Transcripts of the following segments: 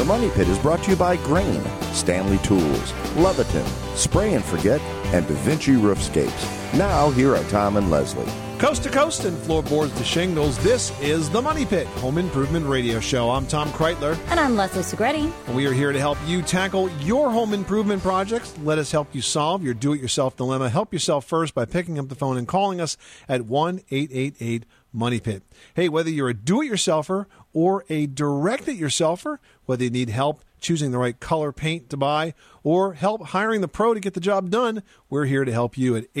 Money Pit is brought to you by Grain, Stanley Tools, Leviton, Spray and Forget, and Da Vinci Roofscapes. Now, here are Tom and Leslie. Coast to coast and floorboards to shingles, this is the Money Pit Home Improvement Radio Show. I'm Tom Kreitler. And I'm Leslie Segretti. And we are here to help you tackle your home improvement projects. Let us help you solve your do-it-yourself dilemma. Help yourself first by picking up the phone and calling us at 1-888-MONEY-PIT. Hey, whether you're a do-it-yourselfer or a direct-it-yourselfer, whether you need help choosing the right color paint to buy, or help hiring the pro to get the job done, we're here to help you at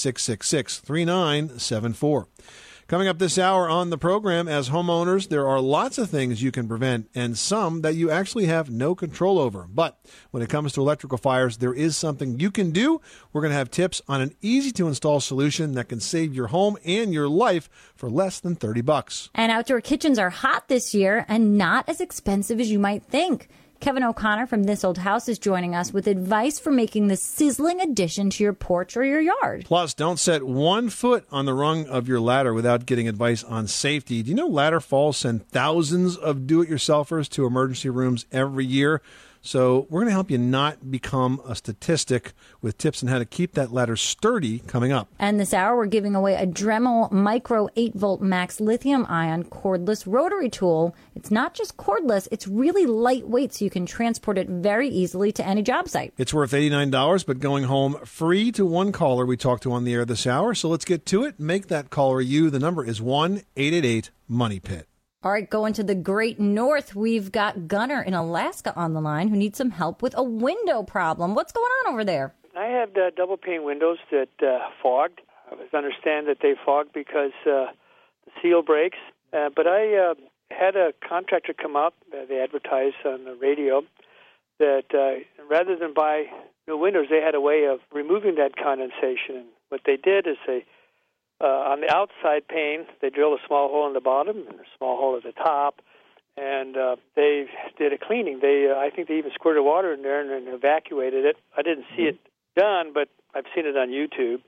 888-666-3974. Coming up this hour on the program, as homeowners, there are lots of things you can prevent and some that you actually have no control over. But when it comes to electrical fires, there is something you can do. We're going to have tips on an easy-to-install solution that can save your home and your life for less than $30. And outdoor kitchens are hot this year and not as expensive as you might think. Kevin O'Connor from This Old House is joining us with advice for making the sizzling addition to your porch or your yard. Plus, don't set one foot on the rung of your ladder without getting advice on safety. Do you know ladder falls send thousands of do-it-yourselfers to emergency rooms every year? So we're going to help you not become a statistic with tips on how to keep that ladder sturdy coming up. And this hour, we're giving away a Dremel Micro 8-Volt Max lithium-ion cordless rotary tool. It's not just cordless, it's really lightweight, so you can transport it very easily to any job site. It's worth $89, but going home free to one caller we talked to on the air this hour. So let's get to it. Make that caller you. The number is 1-888-MONEY-PIT. All right, going to the great north, we've got Gunnar in Alaska on the line who needs some help with a window problem. What's going on over there? I had double pane windows that fogged. I understand that they fogged because the seal breaks. But I had a contractor come up, they advertised on the radio, that rather than buy new windows, they had a way of removing that condensation. And what they did is they on the outside pane, they drilled a small hole in the bottom and a small hole at the top, and they did a cleaning. I think they even squirted water in there and evacuated it. I didn't see it done, but I've seen it on YouTube.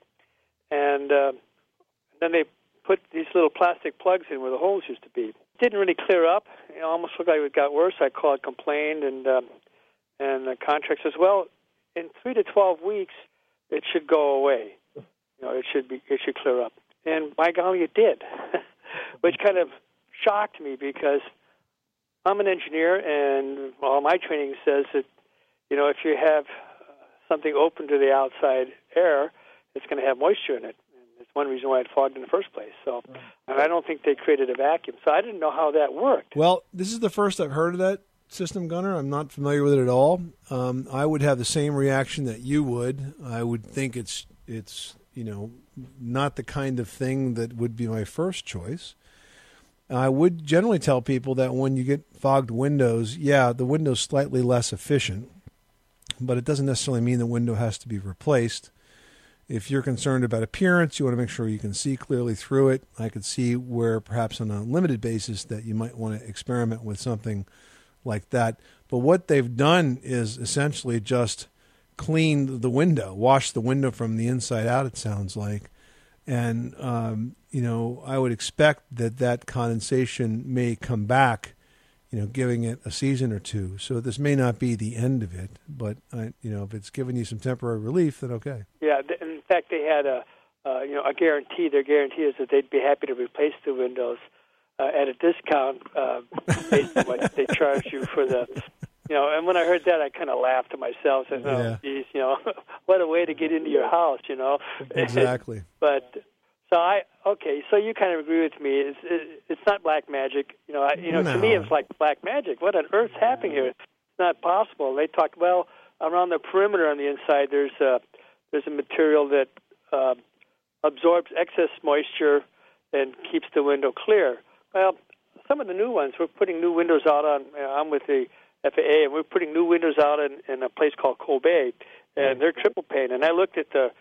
And then they put these little plastic plugs in where the holes used to be. It didn't really clear up. It almost looked like it got worse. I called, complained, and the contractor says, well, in 3 to 12 weeks, it should go away. It should clear up. And by golly, it did, which kind of shocked me because I'm an engineer, and all my training says that, if you have something open to the outside air, it's going to have moisture in it. And it's one reason why it fogged in the first place. So, and I don't think they created a vacuum. So I didn't know how that worked. Well, this is the first I've heard of that system, Gunnar. I'm not familiar with it at all. I would have the same reaction that you would. I would think it's not the kind of thing that would be my first choice. I would generally tell people that when you get fogged windows, the window's slightly less efficient, but it doesn't necessarily mean the window has to be replaced. If you're concerned about appearance, you want to make sure you can see clearly through it. I could see where perhaps on a limited basis that you might want to experiment with something like that. But what they've done is essentially just clean the window, wash the window from the inside out, it sounds like. And, I would expect that condensation may come back, giving it a season or two. So this may not be the end of it, but, if it's giving you some temporary relief, then okay. Yeah, in fact, they had a guarantee. Their guarantee is that they'd be happy to replace the windows at a discount based on what they charge you for the... and when I heard that, I kind of laughed to myself. I said, geez, what a way to get into your house, Exactly. But, so you kind of agree with me. It's not black magic. No. To me, it's like black magic. What on earth's happening here? It's not possible. They talked, around the perimeter on the inside, there's a material that absorbs excess moisture and keeps the window clear. Well, some of the new ones, we're putting new windows out on, I'm with the FAA, and we're putting new windows out in a place called Colbay, and they're triple pane. And I looked at the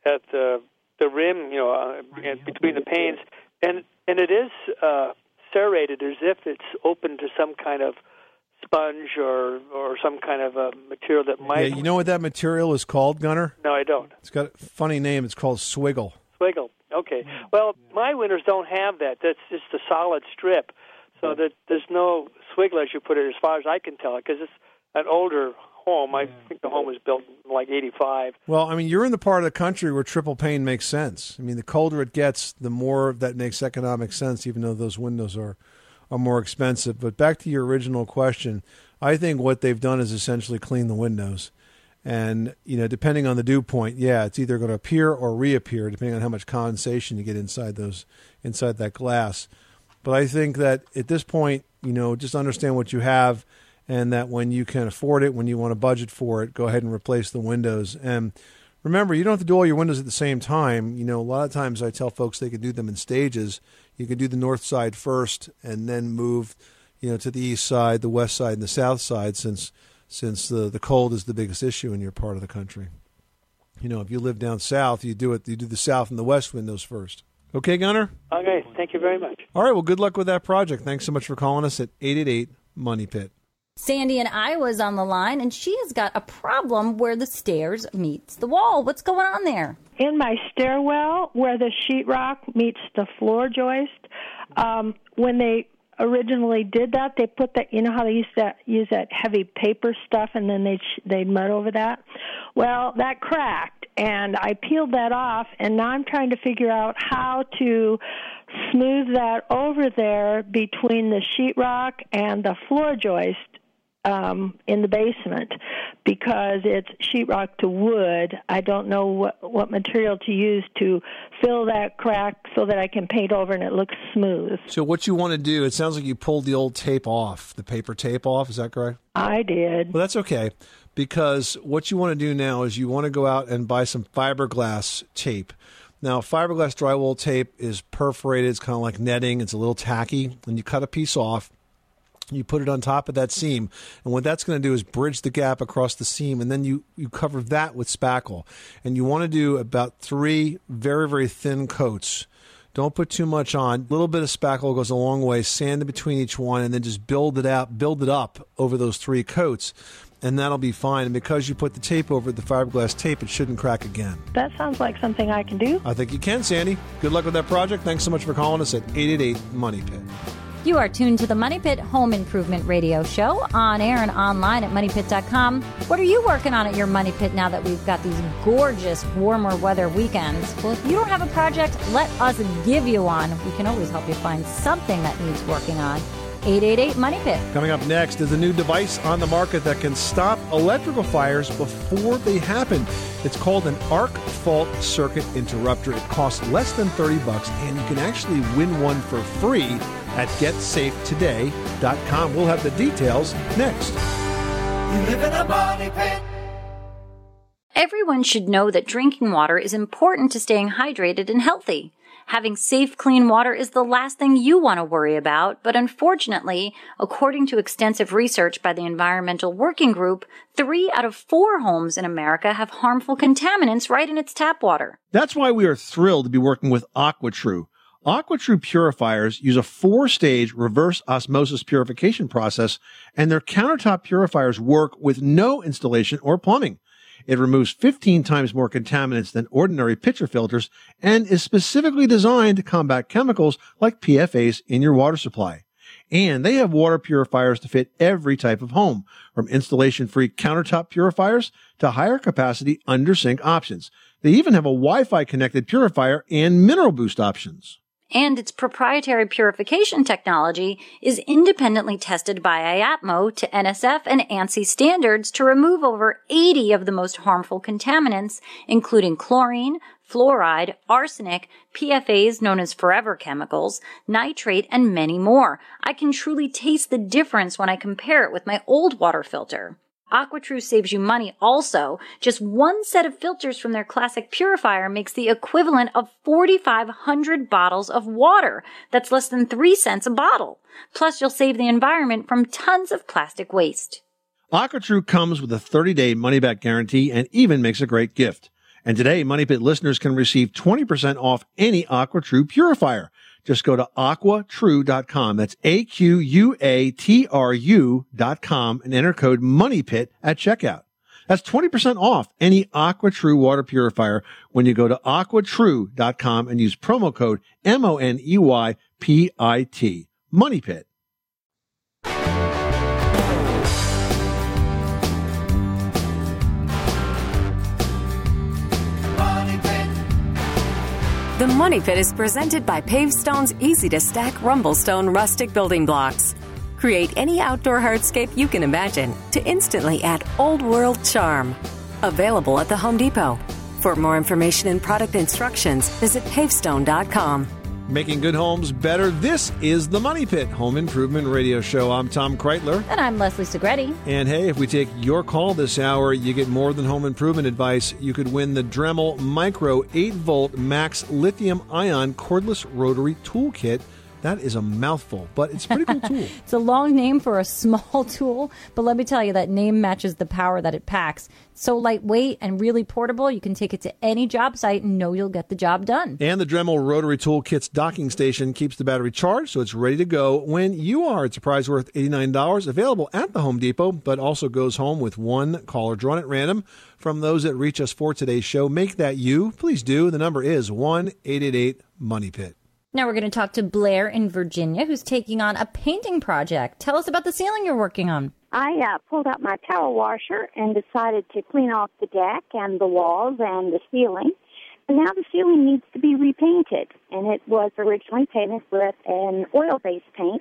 rim, between the panes, and it is serrated as if it's open to some kind of sponge or some kind of a material that might... Yeah, you know what that material is called, Gunnar? No, I don't. It's got a funny name. It's called swiggle. Swiggle. Okay. Well, my windows don't have that. That's just a solid strip. So that there's no swiggle, as you put it, as far as I can tell, because it's an older home. I think the home was built in like 85. Well, I mean, you're in the part of the country where triple pane makes sense. I mean, the colder it gets, the more that makes economic sense, even though those windows are more expensive. But back to your original question, I think what they've done is essentially clean the windows. And, you know, depending on the dew point, yeah, it's either going to appear or reappear, depending on how much condensation you get inside that glass. But I think that at this point, you know, just understand what you have, and that when you can afford it, when you want to budget for it, go ahead and replace the windows. And remember, you don't have to do all your windows at the same time. You know, a lot of times I tell folks they can do them in stages. You can do the north side first and then move, you know, to the east side, the west side, and the south side, since the cold is the biggest issue in your part of the country. You know, if you live down south, you do the south and the west windows first. Okay, Gunnar? Okay, thank you very much. All right, well, good luck with that project. Thanks so much for calling us at 888-MONEY-PIT. Sandy in Iowa is on the line, and she has got a problem where the stairs meets the wall. What's going on there? In my stairwell, where the sheetrock meets the floor joist, when they originally did that, they put that, you know how they use that heavy paper stuff, and then they'd mud over that? Well, that cracked, and I peeled that off, and now I'm trying to figure out how to smooth that over there between the sheetrock and the floor joist in the basement, because it's sheetrock to wood. I don't know what material to use to fill that crack so that I can paint over and it looks smooth. So what you want to do, it sounds like you pulled the old tape off, the paper tape off. Is that correct? I did. Well, that's okay, because what you want to do now is you want to go out and buy some fiberglass tape. Now, fiberglass drywall tape is perforated. It's kind of like netting. It's a little tacky. And you cut a piece off. You put it on top of that seam. And what that's going to do is bridge the gap across the seam. And then you cover that with spackle. And you want to do about 3 very, very thin coats. Don't put too much on. A little bit of spackle goes a long way. Sand in between each one, and then just build it up over those 3 coats. And that'll be fine. And because you put the tape over the fiberglass tape, it shouldn't crack again. That sounds like something I can do. I think you can, Sandy. Good luck with that project. Thanks so much for calling us at 888-MONEY-PIT. You are tuned to the Money Pit Home Improvement Radio Show, on air and online at MoneyPit.com. What are you working on at your Money Pit now that we've got these gorgeous warmer weather weekends? Well, if you don't have a project, let us give you one. We can always help you find something that needs working on. 888-MONEY-PIT. Coming up next is a new device on the market that can stop electrical fires before they happen. It's called an arc fault circuit interrupter. It costs less than $30, and you can actually win one for free at GetSafeToday.com. We'll have the details next. You live in a money pit. Everyone should know that drinking water is important to staying hydrated and healthy. Having safe, clean water is the last thing you want to worry about, but unfortunately, according to extensive research by the Environmental Working Group, 3 out of 4 homes in America have harmful contaminants right in its tap water. That's why we are thrilled to be working with AquaTrue. AquaTrue purifiers use a 4-stage reverse osmosis purification process, and their countertop purifiers work with no installation or plumbing. It removes 15 times more contaminants than ordinary pitcher filters and is specifically designed to combat chemicals like PFAS in your water supply. And they have water purifiers to fit every type of home, from installation-free countertop purifiers to higher capacity under-sink options. They even have a Wi-Fi connected purifier and mineral boost options. And its proprietary purification technology is independently tested by IAPMO to NSF and ANSI standards to remove over 80 of the most harmful contaminants, including chlorine, fluoride, arsenic, PFAS known as forever chemicals, nitrate, and many more. I can truly taste the difference when I compare it with my old water filter. AquaTrue saves you money also. Just one set of filters from their classic purifier makes the equivalent of 4,500 bottles of water. That's less than 3 cents a bottle. Plus, you'll save the environment from tons of plastic waste. AquaTrue comes with a 30-day money-back guarantee and even makes a great gift. And today, Money Pit listeners can receive 20% off any AquaTrue purifier. Just go to AquaTrue.com. That's AQUATRU.com and enter code MONEYPIT at checkout. That's 20% off any AquaTrue water purifier when you go to AquaTrue.com and use promo code MONEYPIT. MoneyPit. The Money Pit is presented by Pavestone's easy-to-stack Rumblestone rustic building blocks. Create any outdoor hardscape you can imagine to instantly add old-world charm. Available at the Home Depot. For more information and product instructions, visit pavestone.com. Making good homes better. This is the Money Pit Home Improvement Radio Show. I'm Tom Kreitler. And I'm Leslie Segretti. And hey, if we take your call this hour, you get more than home improvement advice. You could win the Dremel Micro 8-Volt Max Lithium-Ion Cordless Rotary Toolkit. That is a mouthful, but it's a pretty cool tool. It's a long name for a small tool, but let me tell you, that name matches the power that it packs. It's so lightweight and really portable, you can take it to any job site and know you'll get the job done. And the Dremel Rotary Toolkit's docking station keeps the battery charged, so it's ready to go when you are. It's a prize worth $89, available at the Home Depot, but also goes home with one caller drawn at random from those that reach us for today's show. Make that you. Please do. The number is 1-888-MONEY-PIT. Now we're going to talk to Blair in Virginia, who's taking on a painting project. Tell us about the ceiling you're working on. I pulled out my power washer and decided to clean off the deck and the walls and the ceiling. And now the ceiling needs to be repainted. And it was originally painted with an oil-based paint.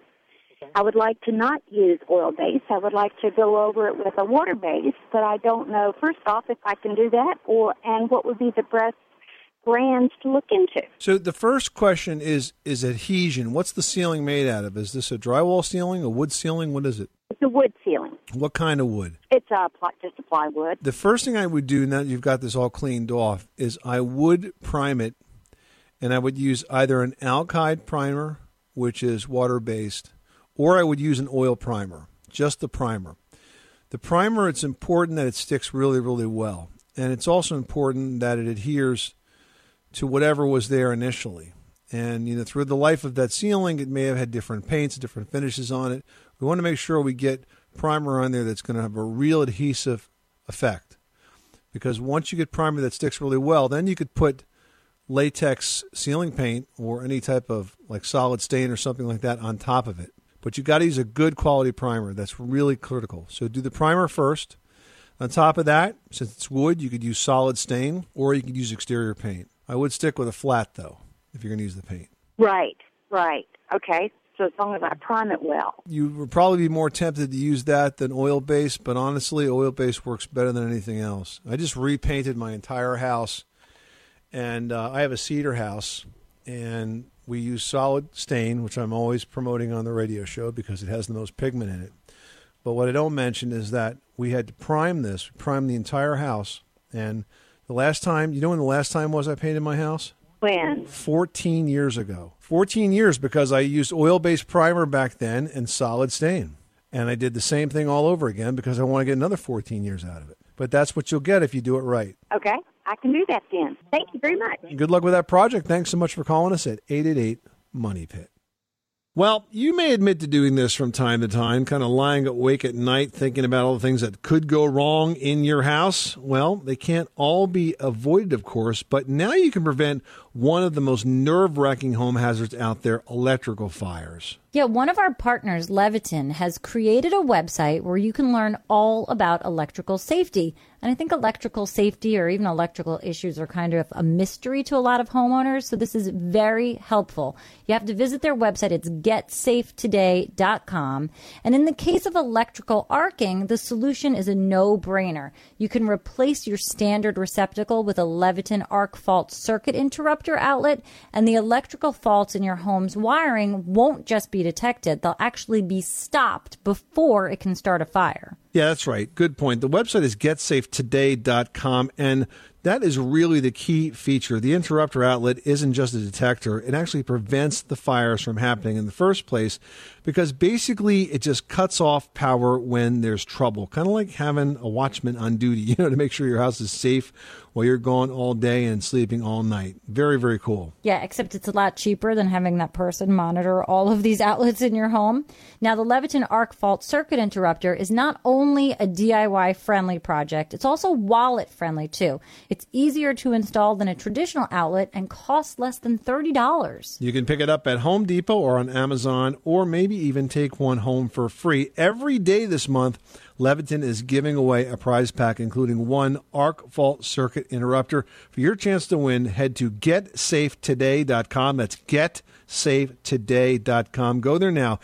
I would like to not use oil-based. I would like to go over it with a water-based, but I don't know, first off, if I can do that and what would be the best brands to look into. So the first question is adhesion. What's the ceiling made out of? Is this a drywall ceiling, a wood ceiling? What is it? It's a wood ceiling. What kind of wood? It's just a plywood. The first thing I would do, now that you've got this all cleaned off, is I would prime it, and I would use either an alkyd primer, which is water-based, or I would use an oil primer, just the primer. The primer, it's important that it sticks really, really well. And it's also important that it adheres to whatever was there initially. And, through the life of that ceiling, it may have had different paints, different finishes on it. We want to make sure we get primer on there that's going to have a real adhesive effect. Because once you get primer that sticks really well, then you could put latex ceiling paint or any type of like solid stain or something like that on top of it. But you've got to use a good quality primer. That's really critical. So do the primer first. On top of that, since it's wood, you could use solid stain or you could use exterior paint. I would stick with a flat, though, if you're going to use the paint. Right. Okay, so as long as I prime it well. You would probably be more tempted to use that than oil-based, but honestly, oil-based works better than anything else. I just repainted my entire house, and I have a cedar house, and we use solid stain, which I'm always promoting on the radio show because it has the most pigment in it. But what I don't mention is that we had to prime this, prime the entire house, and the last time, when the last time was I painted my house? When? 14 years ago. 14 years because I used oil-based primer back then and solid stain. And I did the same thing all over again because I want to get another 14 years out of it. But that's what you'll get if you do it right. Okay, I can do that then. Thank you very much. Good luck with that project. Thanks so much for calling us at 888-MONEY-PIT. Well, you may admit to doing this from time to time, kind of lying awake at night thinking about all the things that could go wrong in your house. Well, they can't all be avoided, of course, but now you can prevent one of the most nerve-wracking home hazards out there, electrical fires. Yeah, one of our partners, Leviton, has created a website where you can learn all about electrical safety. And I think electrical safety or even electrical issues are kind of a mystery to a lot of homeowners. So this is very helpful. You have to visit their website. It's getsafetoday.com. And in the case of electrical arcing, the solution is a no-brainer. You can replace your standard receptacle with a Leviton arc fault circuit interrupter outlet, and the electrical faults in your home's wiring won't just be detected. They'll actually be stopped before it can start a fire. Yeah, that's right. Good point. The website is getsafetoday.com, and that is really the key feature. The interrupter outlet isn't just a detector. It actually prevents the fires from happening in the first place because basically it just cuts off power when there's trouble, kind of like having a watchman on duty, to make sure your house is safe while you're gone all day and sleeping all night. Very, very cool. Yeah, except it's a lot cheaper than having that person monitor all of these outlets in your home. Now, the Leviton arc fault circuit interrupter is not only a DIY-friendly project, it's also wallet-friendly, too. It's easier to install than a traditional outlet and costs less than $30. You can pick it up at Home Depot or on Amazon, or maybe even take one home for free. Every day this month, Leviton is giving away a prize pack, including one arc fault circuit interrupter. For your chance to win, head to GetSafeToday.com. That's GetSafeToday.com. Go there now.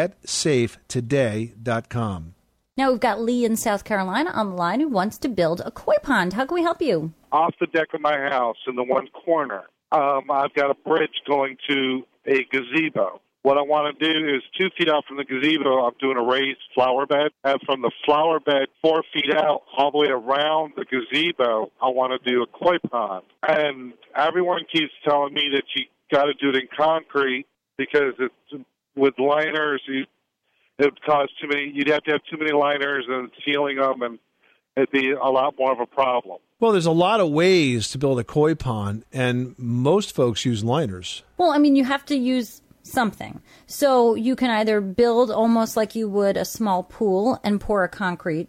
GetSafeToday.com. Now we've got Lee in South Carolina on the line who wants to build a koi pond. How can we help you? Off the deck of my house in the one corner, I've got a bridge going to a gazebo. What I want to do is 2 feet out from the gazebo, I'm doing a raised flower bed. And from the flower bed 4 feet out, all the way around the gazebo, I want to do a koi pond. And everyone keeps telling me that you got to do it in concrete because it's with liners, it would cause too many. You'd have to have too many liners and sealing them, and it'd be a lot more of a problem. Well, there's a lot of ways to build a koi pond, and most folks use liners. Well, I mean, you have to use something. So you can either build almost like you would a small pool and pour a concrete,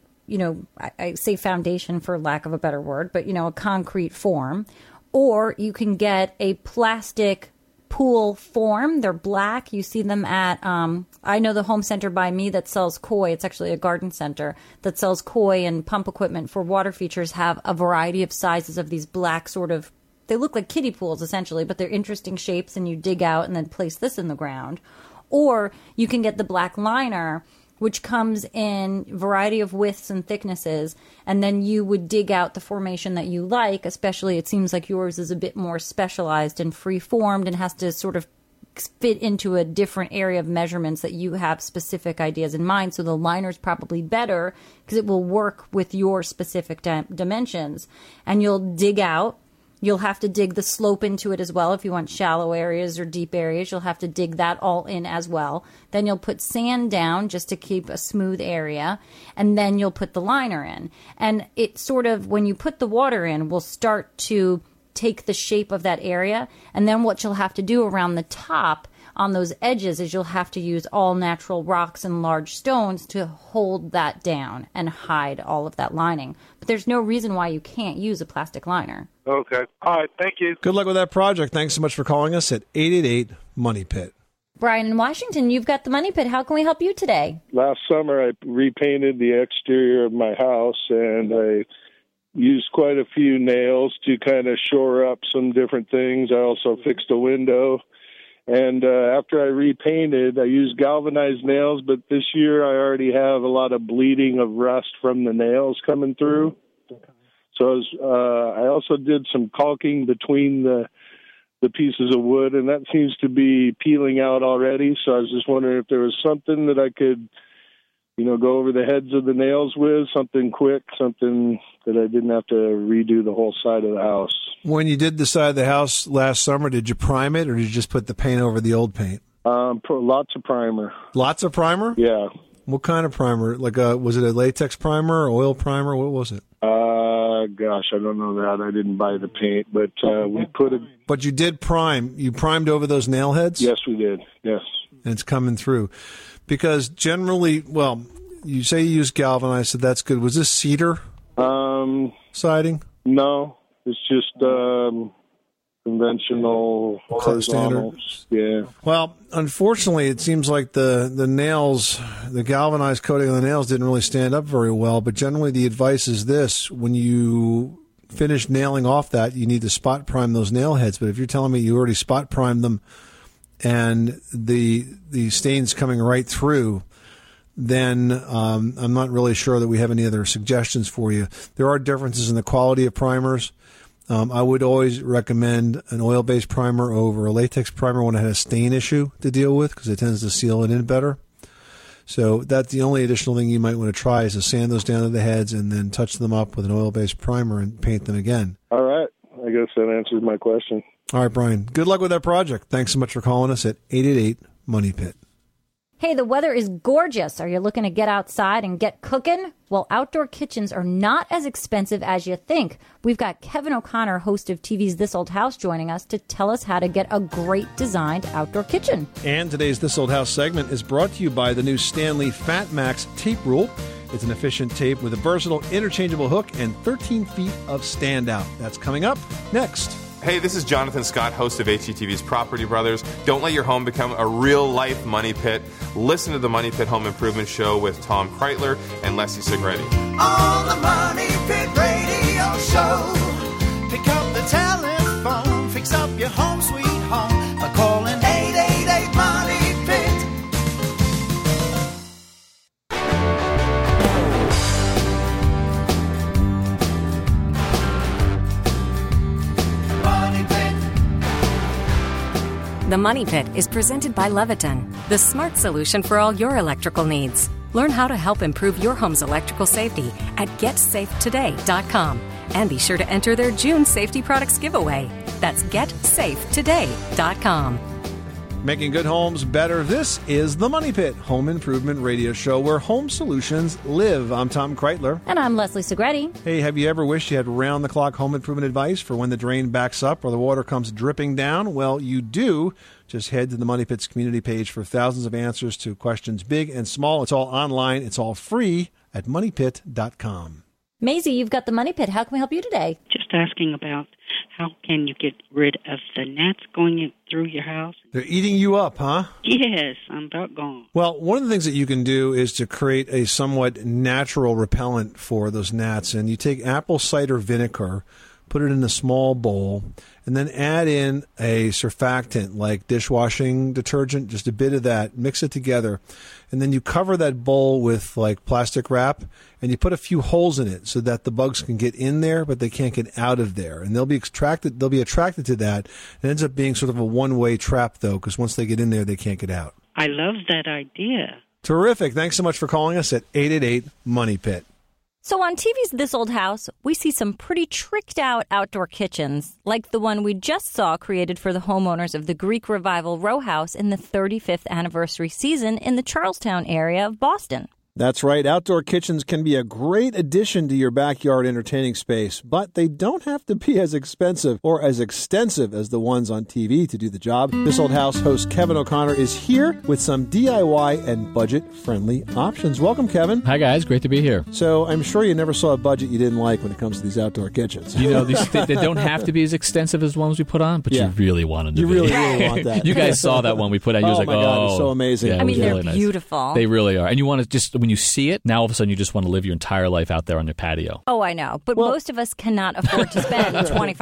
I say foundation for lack of a better word, but, a concrete form. Or you can get a plastic pool form. They're black. You see them at, I know the home center by me that sells koi. It's actually a garden center that sells koi and pump equipment for water features have a variety of sizes of these black sort of, they look like kiddie pools essentially, but they're interesting shapes and you dig out and then place this in the ground. Or you can get the black liner, which comes in a variety of widths and thicknesses, and then you would dig out the formation that you like, especially it seems like yours is a bit more specialized and free-formed and has to sort of fit into a different area of measurements that you have specific ideas in mind. So the liner's probably better because it will work with your specific dimensions. And you'll dig out. You'll have to dig the slope into it as well. If you want shallow areas or deep areas, you'll have to dig that all in as well. Then you'll put sand down just to keep a smooth area. And then you'll put the liner in. And it sort of, when you put the water in, will start to take the shape of that area. And then what you'll have to do around the top on those edges is you'll have to use all natural rocks and large stones to hold that down and hide all of that lining. But there's no reason why you can't use a plastic liner. Okay. All right. Thank you. Good luck with that project. Thanks so much for calling us at 888-MONEY-PIT. Brian in Washington, you've got the Money Pit. How can we help you today? Last summer, I repainted the exterior of my house, and I used quite a few nails to kind of shore up some different things. I also fixed a window. And after I repainted, I used galvanized nails, but this year I already have a lot of bleeding of rust from the nails coming through. So I also did some caulking between the pieces of wood, and that seems to be peeling out already. So I was just wondering if there was something that I could, go over the heads of the nails with, something quick, something that I didn't have to redo the whole side of the house. When you did the side of the house last summer, did you prime it or did you just put the paint over the old paint? Lots of primer. Lots of primer? Yeah. What kind of primer? Was it a latex primer or oil primer? What was it? Gosh, I don't know that. I didn't buy the paint, but we put it. But you did prime. You primed over those nail heads? Yes, we did. Yes. And it's coming through. Because generally, you say you use galvanized, so that's good. Was this cedar siding? No, it's just conventional standard. Yeah. Well, unfortunately, it seems like the nails, the galvanized coating on the nails didn't really stand up very well. But generally, the advice is this: when you finish nailing off that, you need to spot prime those nail heads. But if you're telling me you already spot primed them and the stain's coming right through, then I'm not really sure that we have any other suggestions for you. There are differences in the quality of primers. I would always recommend an oil-based primer over a latex primer when it has a stain issue to deal with because it tends to seal it in better. So that's the only additional thing you might want to try is to sand those down to the heads and then touch them up with an oil-based primer and paint them again. All right. I guess that answers my question. All right, Brian. Good luck with that project. Thanks so much for calling us at 888-MONEY-PIT. Hey, the weather is gorgeous. Are you looking to get outside and get cooking? Well, outdoor kitchens are not as expensive as you think. We've got Kevin O'Connor, host of TV's This Old House, joining us to tell us how to get a great designed outdoor kitchen. And today's This Old House segment is brought to you by the new Stanley Fat Max tape rule. It's an efficient tape with a versatile interchangeable hook and 13 feet of standout. That's coming up next. Hey, this is Jonathan Scott, host of HGTV's Property Brothers. Don't let your home become a real-life money pit. Listen to the Money Pit Home Improvement Show with Tom Kreitler and Leslie Segretti. On the Money Pit Radio Show. Pick up the telephone, fix up your home sweet home by calling 888-MONEY-PIT. The Money Pit is presented by Leviton, the smart solution for all your electrical needs. Learn how to help improve your home's electrical safety at GetSafeToday.com. And be sure to enter their June safety products giveaway. That's GetSafeToday.com. Making good homes better. This is the Money Pit Home Improvement Radio Show, where home solutions live. I'm Tom Kreitler. And I'm Leslie Segretti. Hey, have you ever wished you had round-the-clock home improvement advice for when the drain backs up or the water comes dripping down? Well, you do. Just head to the Money Pit's community page for thousands of answers to questions big and small. It's all online. It's all free at moneypit.com. Maisie, you've got the Money Pit. How can we help you today? Just asking about how can you get rid of the gnats going through your house? They're eating you up, huh? Yes, I'm about gone. Well, one of the things that you can do is to create a somewhat natural repellent for those gnats. And you take apple cider vinegar, put it in a small bowl, and then add in a surfactant like dishwashing detergent, just a bit of that, mix it together. And then you cover that bowl with like plastic wrap, and you put a few holes in it so that the bugs can get in there, but they can't get out of there. And they'll be attracted to that. It ends up being sort of a one-way trap, though, because once they get in there, they can't get out. I love that idea. Terrific. Thanks so much for calling us at 888-MONEY-PIT. So on TV's This Old House, we see some pretty tricked out outdoor kitchens, like the one we just saw created for the homeowners of the Greek Revival Row House in the 35th anniversary season in the Charlestown area of Boston. That's right. Outdoor kitchens can be a great addition to your backyard entertaining space, but they don't have to be as expensive or as extensive as the ones on TV to do the job. This Old House host Kevin O'Connor is here with some DIY and budget-friendly options. Welcome, Kevin. Hi, guys. Great to be here. So I'm sure you never saw a budget you didn't like when it comes to these outdoor kitchens. You know, they don't have to be as extensive as the ones we put on, but you really want them to be. You really want that. You guys saw that one we put on. You was like, my God, it's so amazing. Yeah, I mean, they're really beautiful. Nice. They really are. And you want to just, when you see it, now all of a sudden you just want to live your entire life out there on your patio. Oh, I know. But most of us cannot afford to spend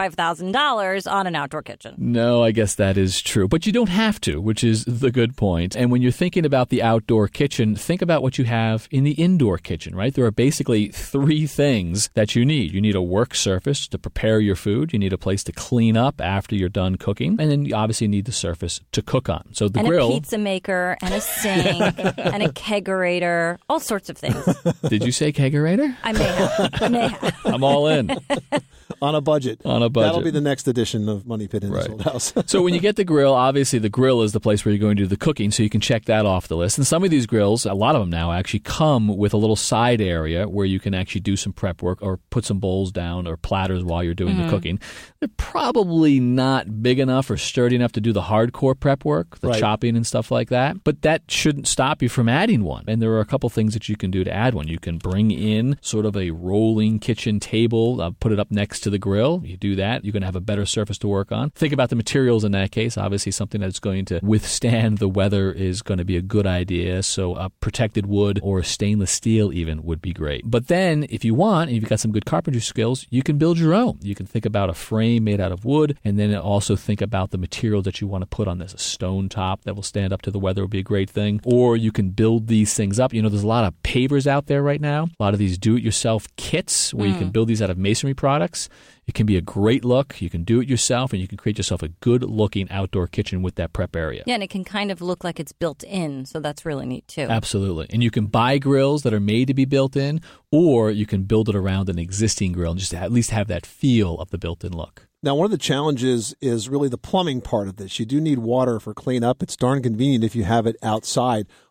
$25,000 on an outdoor kitchen. No, I guess that is true. But you don't have to, which is the good point. And when you're thinking about the outdoor kitchen, think about what you have in the indoor kitchen, right? There are basically three things that you need. You need a work surface to prepare your food. You need a place to clean up after you're done cooking. And then you obviously need the surface to cook on. So the grill. And a pizza maker, and a sink, and a kegerator, all sorts of things. Did you say kegerator? I may have. I'm all in. On a budget. On a budget. That'll be the next edition of Money Pit in This Old House. So when you get the grill, obviously the grill is the place where you're going to do the cooking, so you can check that off the list. And some of these grills, a lot of them now, actually come with a little side area where you can actually do some prep work or put some bowls down or platters while you're doing the cooking. They're probably not big enough or sturdy enough to do the hardcore prep work, the chopping and stuff like that. But that shouldn't stop you from adding one. And there are a couple things that you can do to add one. You can bring in sort of a rolling kitchen table, put it up next to the grill. You do that, you're going to have a better surface to work on. Think about the materials in that case. Obviously, something that's going to withstand the weather is going to be a good idea. So a protected wood or stainless steel even would be great. But then if you want, and you've got some good carpentry skills, you can build your own. You can think about a frame made out of wood, and then also think about the material that you want to put on this. A stone top that will stand up to the weather would be a great thing. Or you can build these things up. You know, there's a lot of pavers out there right now. A lot of these do-it-yourself kits where you can build these out of masonry products. It can be a great look. You can do it yourself, and you can create yourself a good-looking outdoor kitchen with that prep area. Yeah, and it can kind of look like it's built in, so that's really neat, too. Absolutely. And you can buy grills that are made to be built in, or you can build it around an existing grill and just at least have that feel of the built-in look. Now, one of the challenges is really the plumbing part of this. You do need water for cleanup. It's darn convenient if you have it outside.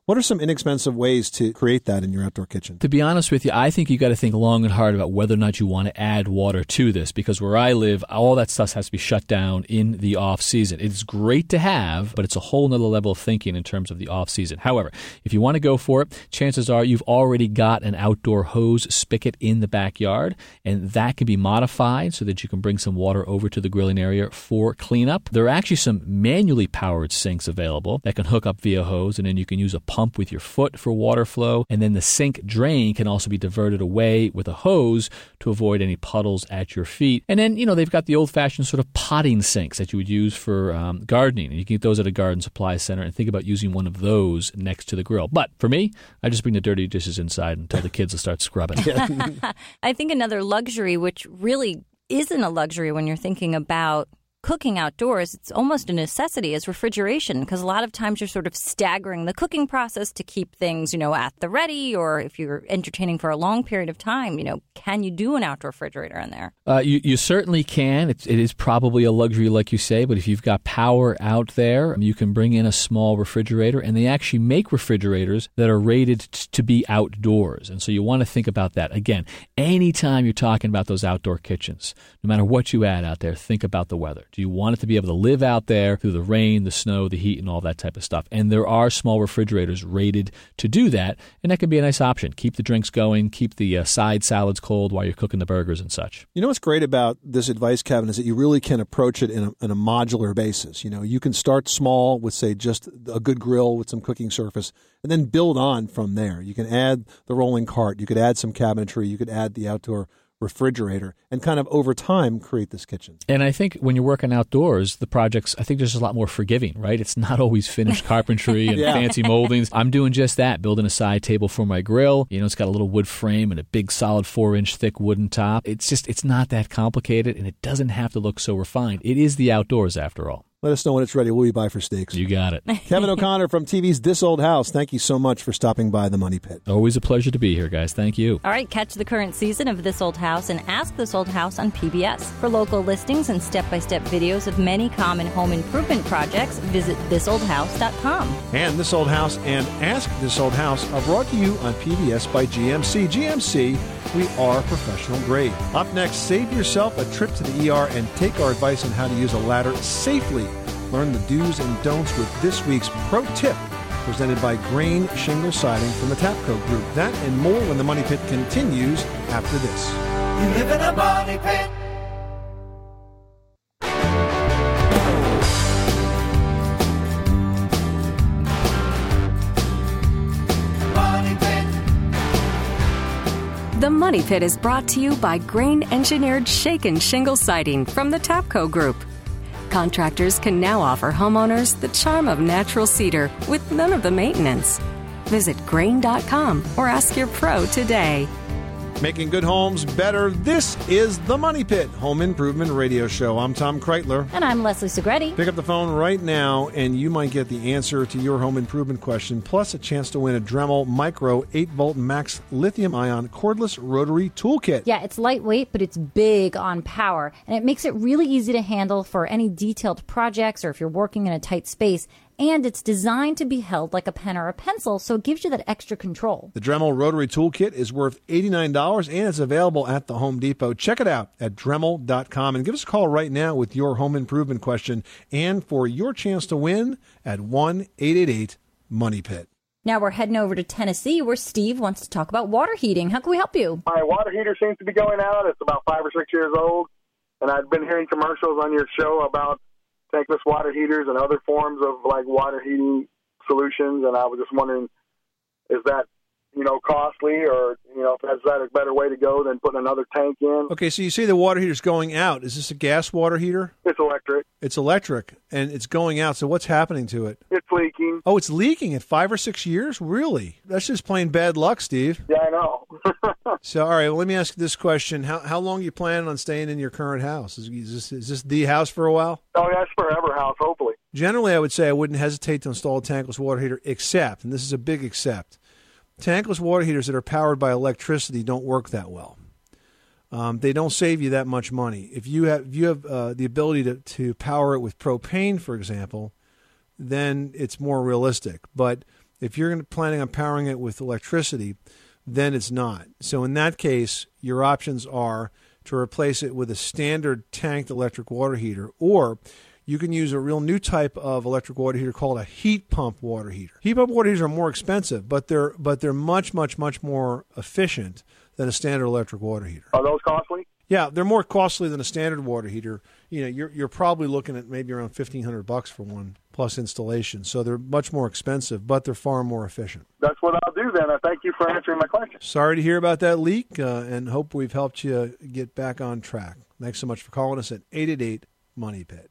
What are some inexpensive ways to create that in your outdoor kitchen? To be honest with you, I think you got to think long and hard about whether or not you want to add water to this, because where I live, all that stuff has to be shut down in the off season. It's great to have, but it's a whole nother level of thinking in terms of the off season. However, if you want to go for it, chances are you've already got an outdoor hose spigot in the backyard, and that can be modified so that you can bring some water over to the grilling area for cleanup. There are actually some manually powered sinks available that can hook up via hose, and then you can use a pump with your foot for water flow, and then the sink drain can also be diverted away with a hose to avoid any puddles at your feet. And then, they've got the old-fashioned sort of potting sinks that you would use for gardening, and you can get those at a garden supply center and think about using one of those next to the grill. But for me, I just bring the dirty dishes inside and tell the kids to start scrubbing. I think another luxury, which really isn't a luxury when you're thinking about cooking outdoors, it's almost a necessity, is refrigeration, because a lot of times you're sort of staggering the cooking process to keep things, at the ready, or if you're entertaining for a long period of time, can you do an outdoor refrigerator in there? You certainly can. It is probably a luxury, like you say, but if you've got power out there, you can bring in a small refrigerator, and they actually make refrigerators that are rated to be outdoors, and so you want to think about that. Again, anytime you're talking about those outdoor kitchens, no matter what you add out there, think about the weather. Do you want it to be able to live out there through the rain, the snow, the heat, and all that type of stuff? And there are small refrigerators rated to do that, and that can be a nice option. Keep the drinks going, keep the side salads cold while you're cooking the burgers and such. You know what's great about this advice, Kevin, is that you really can approach it in a modular basis. You can start small with, say, just a good grill with some cooking surface, and then build on from there. You can add the rolling cart, you could add some cabinetry, you could add the outdoor refrigerator, and kind of over time create this kitchen. And I think when you're working outdoors, the projects, I think there's just a lot more forgiving, right? It's not always finished carpentry and fancy moldings. I'm doing just that, building a side table for my grill. It's got a little wood frame and a big solid 4-inch thick wooden top. It's not that complicated, and it doesn't have to look so refined. It is the outdoors after all. Let us know when it's ready. We'll be by for steaks. You got it. Kevin O'Connor from TV's This Old House, thank you so much for stopping by the Money Pit. Always a pleasure to be here, guys. Thank you. All right, catch the current season of This Old House and Ask This Old House on PBS. For local listings and step-by-step videos of many common home improvement projects, visit thisoldhouse.com. And This Old House and Ask This Old House are brought to you on PBS by GMC. GMC, we are professional grade. Up next, save yourself a trip to the ER and take our advice on how to use a ladder safely. Learn the do's and don'ts with this week's Pro Tip, presented by Grain Shingle Siding from the Tapco Group. That and more when the Money Pit continues after this. You live in a money pit. Money pit. The Money Pit is brought to you by Grain Engineered Shaken Shingle Siding from the Tapco Group. Contractors can now offer homeowners the charm of natural cedar with none of the maintenance. Visit grain.com or ask your pro today. Making good homes better. This is the Money Pit Home Improvement Radio Show. I'm Tom Kreitler. And I'm Leslie Segretti. Pick up the phone right now, and you might get the answer to your home improvement question, plus a chance to win a Dremel Micro 8-Volt Max Lithium-Ion Cordless Rotary Toolkit. Yeah, it's lightweight, but it's big on power, and it makes it really easy to handle for any detailed projects or if you're working in a tight space. And it's designed to be held like a pen or a pencil, so it gives you that extra control. The Dremel Rotary Toolkit is worth $89, and it's available at the Home Depot. Check it out at Dremel.com, and give us a call right now with your home improvement question and for your chance to win at 1-888-MONEY-PIT. Now we're heading over to Tennessee, where Steve wants to talk about water heating. How can we help you? My water heater seems to be going out. It's about 5 or 6 years old, and I've been hearing commercials on your show about tankless water heaters and other forms of water heating solutions, and I was just wondering, is that costly, or is that a better way to go than putting another tank in? Okay, so you say the water heater's going out. Is this a gas water heater? It's electric. It's electric, and it's going out. So what's happening to it? It's leaking. Oh, it's leaking at 5 or 6 years? Really? That's just plain bad luck, Steve. Yeah, I know. So, all right, well, let me ask you this question. How long are you planning on staying in your current house? Is this the house for a while? Oh, that's forever house, hopefully. Generally, I would say I wouldn't hesitate to install a tankless water heater, except, and this is a big except, tankless water heaters that are powered by electricity don't work that well. They don't save you that much money. If you have the ability to power it with propane, for example, then it's more realistic. But If you're planning on powering it with electricity, then it's not. So in that case, your options are to replace it with a standard tanked electric water heater, or you can use a real new type of electric water heater called a heat pump water heater. Heat pump water heaters are more expensive, but they're much more efficient than a standard electric water heater. Are those costly? Yeah, they're more costly than a standard water heater. You're probably looking at maybe around $1,500 for one plus installation. So they're much more expensive, but they're far more efficient. That's what I'll do then. I thank you for answering my question. Sorry to hear about that leak, and hope we've helped you get back on track. Thanks so much for calling us at 888-MONEY-PIT.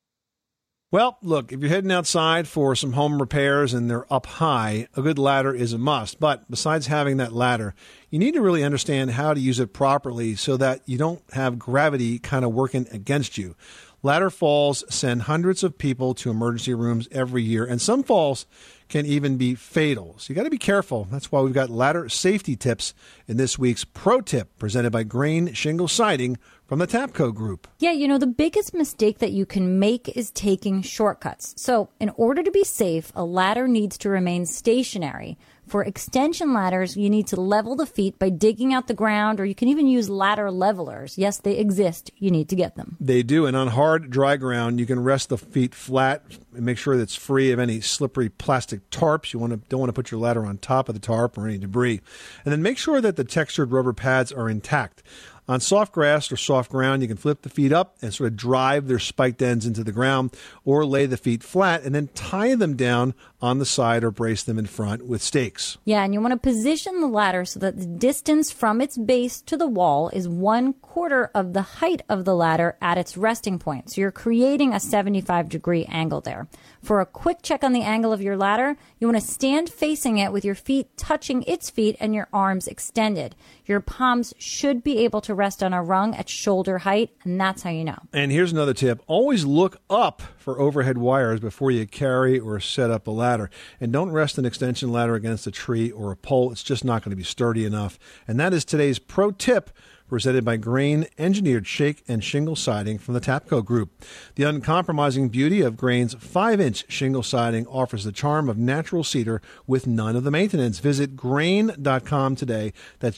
Well, look, if you're heading outside for some home repairs and they're up high, a good ladder is a must. But besides having that ladder, you need to really understand how to use it properly so that you don't have gravity kind of working against you. Ladder falls send hundreds of people to emergency rooms every year, and some falls can even be fatal. So you got to be careful. That's why we've got ladder safety tips in this week's Pro Tip, presented by Grain Shingle Siding from the Tapco Group. Yeah, the biggest mistake that you can make is taking shortcuts. So in order to be safe, a ladder needs to remain stationary. For extension ladders, you need to level the feet by digging out the ground, or you can even use ladder levelers. Yes, they exist. You need to get them. They do, and on hard, dry ground, you can rest the feet flat and make sure that it's free of any slippery plastic tarps. You don't want to put your ladder on top of the tarp or any debris. And then make sure that the textured rubber pads are intact. On soft grass or soft ground, you can flip the feet up and sort of drive their spiked ends into the ground, or lay the feet flat and then tie them down on the side or brace them in front with stakes. Yeah, and you want to position the ladder so that the distance from its base to the wall is 1/4 of the height of the ladder at its resting point. So you're creating a 75-degree angle there. For a quick check on the angle of your ladder, you want to stand facing it with your feet touching its feet and your arms extended. Your palms should be able to rest on a rung at shoulder height, and that's how you know. And here's another tip. Always look up for overhead wires before you carry or set up a ladder. And don't rest an extension ladder against a tree or a pole. It's just not going to be sturdy enough. And that is today's Pro Tip, presented by Grain Engineered Shake and Shingle Siding from the Tapco Group. The uncompromising beauty of Grain's 5-inch shingle siding offers the charm of natural cedar with none of the maintenance. Visit grain.com today. That's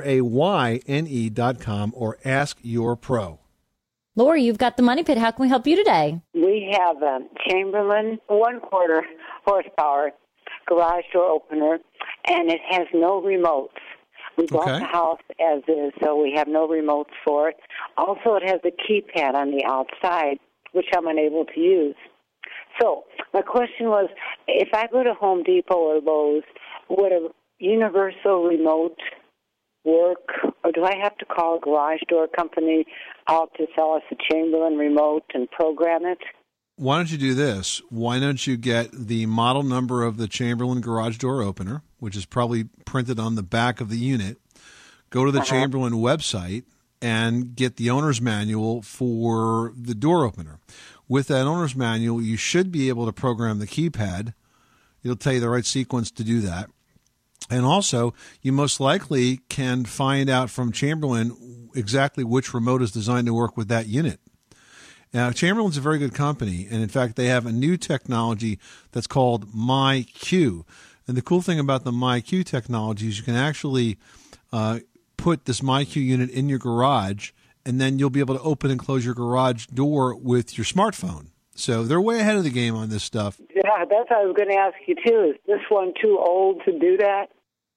GRAYNE.com, or ask your pro. Lori, you've got the Money Pit. How can we help you today? We have a Chamberlain 1/4 horsepower garage door opener, and it has no remotes. We bought the house as is, so we have no remotes for it. Also, it has a keypad on the outside, which I'm unable to use. So my question was, if I go to Home Depot or Lowe's, would a universal remote work, or do I have to call a garage door company out to sell us a Chamberlain remote and program it? Why don't you do this? Why don't you get the model number of the Chamberlain garage door opener, which is probably printed on the back of the unit, go to the Chamberlain website and get the owner's manual for the door opener. With that owner's manual, you should be able to program the keypad. It'll tell you the right sequence to do that. And also, you most likely can find out from Chamberlain exactly which remote is designed to work with that unit. Now, Chamberlain's a very good company, and in fact, they have a new technology that's called MyQ. And the cool thing about the MyQ technology is you can actually put this MyQ unit in your garage, and then you'll be able to open and close your garage door with your smartphone. So they're way ahead of the game on this stuff. Yeah, that's what I was going to ask you, too. Is this one too old to do that?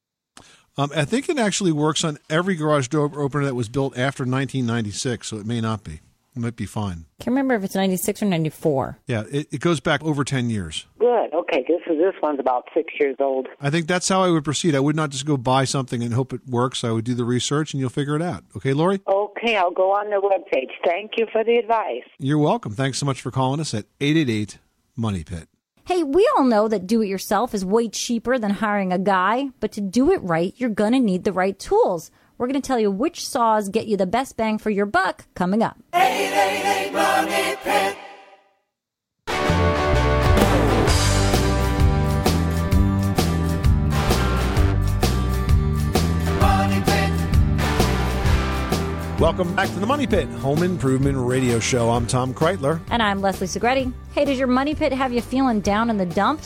I think it actually works on every garage door opener that was built after 1996, so it may not be. It might be fine. Can't remember if it's 96 or 94. Yeah, it goes back over 10 years. Good. Okay, this one's about 6 years old. I think that's how I would proceed. I would not just go buy something and hope it works. I would do the research, and you'll figure it out. Okay, Lori? Okay, I'll go on their webpage. Thank you for the advice. You're welcome. Thanks so much for calling us at 888-MONEY-PIT. Hey, we all know that do-it-yourself is way cheaper than hiring a guy, but to do it right, you're going to need the right tools. We're going to tell you which saws get you the best bang for your buck coming up. 888-MONEY-PIT. Welcome back to the Money Pit Home Improvement Radio Show. I'm Tom Kreitler. And I'm Leslie Segretti. Hey, does your Money Pit have you feeling down in the dumps?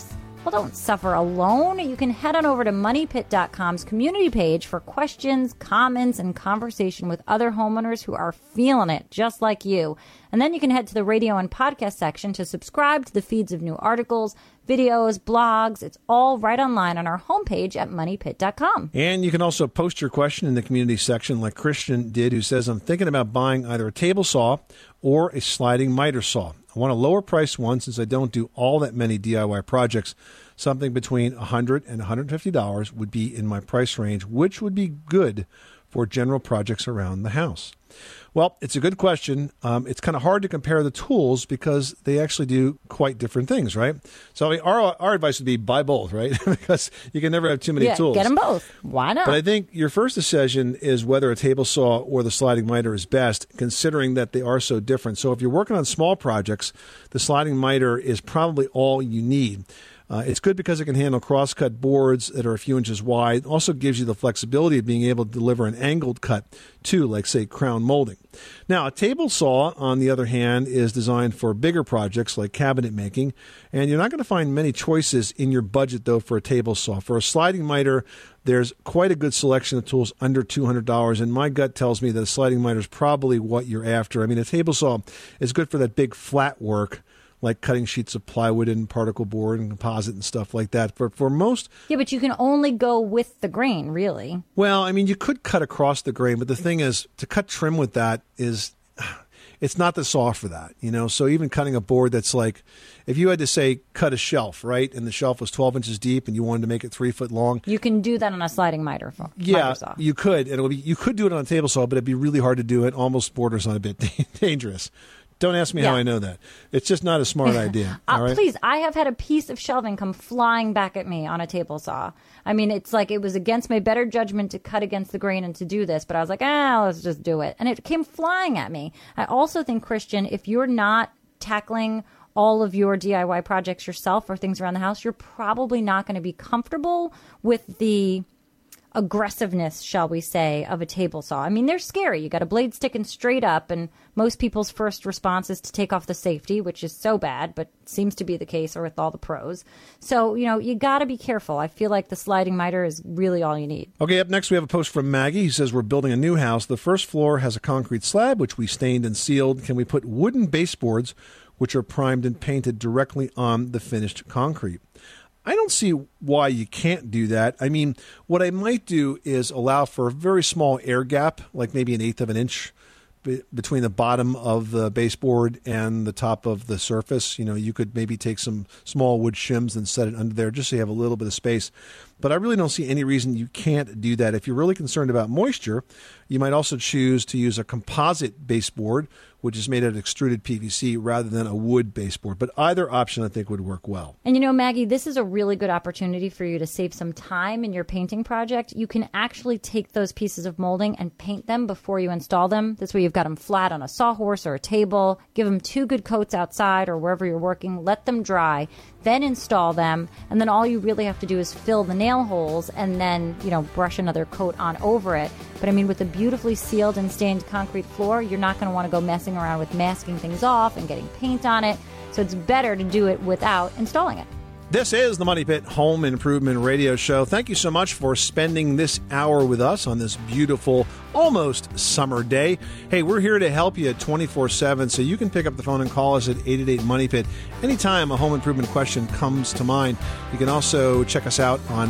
Well, don't suffer alone. You can head on over to MoneyPit.com's community page for questions, comments, and conversation with other homeowners who are feeling it, just like you. And then you can head to the radio and podcast section to subscribe to the feeds of new articles, videos, blogs. It's all right online on our homepage at MoneyPit.com. And you can also post your question in the community section like Christian did, who says, I'm thinking about buying either a table saw or a sliding miter saw. I want a lower priced one since I don't do all that many DIY projects. Something between $100 and $150 would be in my price range, which would be good for general projects around the house. Well, it's a good question. It's kind of hard to compare the tools because they actually do quite different things, right? So I mean, our advice would be buy both, right? Because you can never have too many tools. Get them both. Why not? But I think your first decision is whether a table saw or the sliding miter is best, considering that they are so different. So if you're working on small projects, the sliding miter is probably all you need. It's good because it can handle cross-cut boards that are a few inches wide. It also gives you the flexibility of being able to deliver an angled cut, too, like, say, crown molding. Now, a table saw, on the other hand, is designed for bigger projects like cabinet making, and you're not going to find many choices in your budget, though, for a table saw. For a sliding miter, there's quite a good selection of tools under $200, and my gut tells me that a sliding miter is probably what you're after. I mean, a table saw is good for that big flat work, like cutting sheets of plywood and particle board and composite and stuff like that. For most... Yeah, but you can only go with the grain, really. Well, I mean, you could cut across the grain, but the thing is, to cut trim with that is... It's not the saw for that, you know? So even cutting a board that's like... If you had to, say, cut a shelf, right, and the shelf was 12 inches deep and you wanted to make it 3 foot long... You can do that on a sliding miter saw. Yeah, you could. And you could do it on a table saw, but it'd be really hard to do it. Almost borders on a bit dangerous. Don't ask me how I know that. It's just not a smart idea. All right? Please, I have had a piece of shelving come flying back at me on a table saw. I mean, it's like it was against my better judgment to cut against the grain and to do this, but I was like, let's just do it. And it came flying at me. I also think, Christian, if you're not tackling all of your DIY projects yourself or things around the house, you're probably not going to be comfortable with the aggressiveness, shall we say, of a table saw. I mean, they're scary. You got a blade sticking straight up, and most people's first response is to take off the safety, which is so bad, but seems to be the case or with all the pros. So, you know, you got to be careful. I feel like the sliding miter is really all you need. Okay, up next we have a post from Maggie. He says, we're building a new house. The first floor has a concrete slab, which we stained and sealed. Can we put wooden baseboards, which are primed and painted directly on the finished concrete? I don't see why you can't do that. I mean, what I might do is allow for a very small air gap, like maybe 1/8 of an inch between the bottom of the baseboard and the top of the surface. You know, you could maybe take some small wood shims and set it under there just so you have a little bit of space. But I really don't see any reason you can't do that. If you're really concerned about moisture, you might also choose to use a composite baseboard, which is made out of extruded PVC rather than a wood baseboard. But either option, I think, would work well. And you know, Maggie, this is a really good opportunity for you to save some time in your painting project. You can actually take those pieces of molding and paint them before you install them. This way you've got them flat on a sawhorse or a table. Give them 2 good coats outside or wherever you're working. Let them dry. Then install them. And then all you really have to do is fill the nail holes and then, you know, brush another coat on over it. But I mean, with a beautifully sealed and stained concrete floor, you're not going to want to go messing around with masking things off and getting paint on it. So it's better to do it without installing it. This is the Money Pit Home Improvement Radio Show. Thank you so much for spending this hour with us on this beautiful, almost summer day. Hey, we're here to help you 24/7, so you can pick up the phone and call us at 888-MONEY-PIT anytime a home improvement question comes to mind. You can also check us out on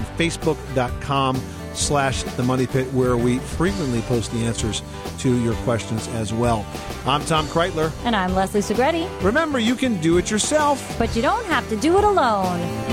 Facebook.com/The Money Pit, where we frequently post the answers to your questions as well. I'm Tom Kreitler. And I'm Leslie Segretti. Remember, you can do it yourself, but you don't have to do it alone.